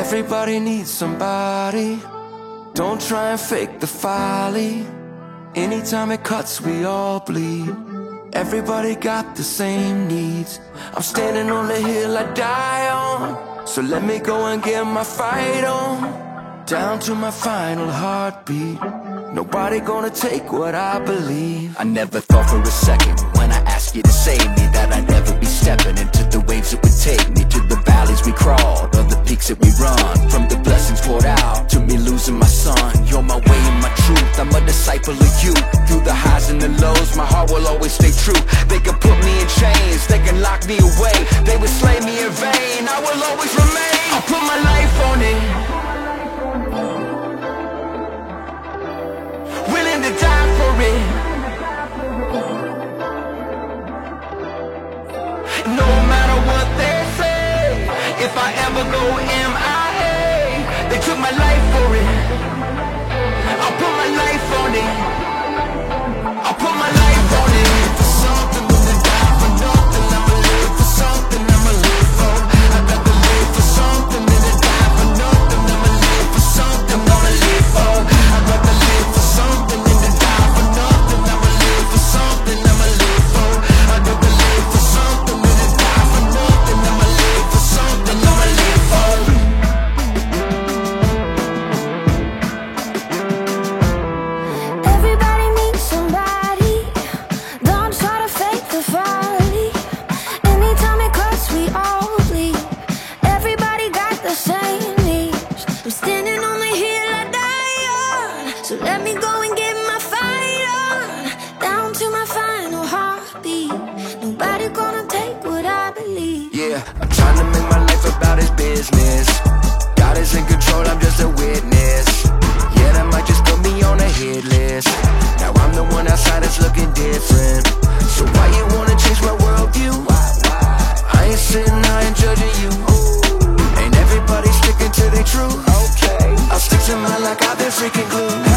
Everybody needs somebody. Don't try and fake the folly. Anytime it cuts, we all bleed. Everybody got the same needs. I'm standing on the hill I die on, so let me go and get my fight on, down to my final heartbeat. Nobody gonna take what I believe. I never thought for a second when I asked you to save me that I'd ever be stepping into the waves that would take me to the valleys we crawled, or the peaks that we run. From the blessings poured out to me losing my son, you're my way and my truth. I'm a disciple of you. Through the highs and the lows, my heart will always stay true. They can put me in chains, they can lock me away, they would slay me in vain. I will always remain. I'll put my life on it, willing to die for it. No matter what they say, if I ever go MIA, they took my life for it. I'll put my life on it. I'll put my life on it. For something, willing to die for nothing. I'ma live for something, I'ma live for. I'd rather live for something than to die for nothing. I'ma live for something, I'ma live for. I'd rather live for something than to die for nothing. I'ma live for something, I'ma live for. I'd rather live for something than to die for nothing. I'ma live for something, I'ma live for. Everybody needs somebody. Don't try to fake the folly. Anytime it cuts, we all bleed. Everybody got the same needs. I'm standing on the hill I die on, so let me go and get my fight on, down to my final heartbeat. Nobody gonna take what I believe. Yeah, I'm trying to make my life about his business. God is in control, I'm just a witness. Yeah, that might just put me on a hit list. Now I'm the one outside that's looking different. So why you wanna change my worldview? I ain't sitting high and judging you. Ain't everybody sticking to their truth? Okay, I'll stick to mine like I've been freaking glued.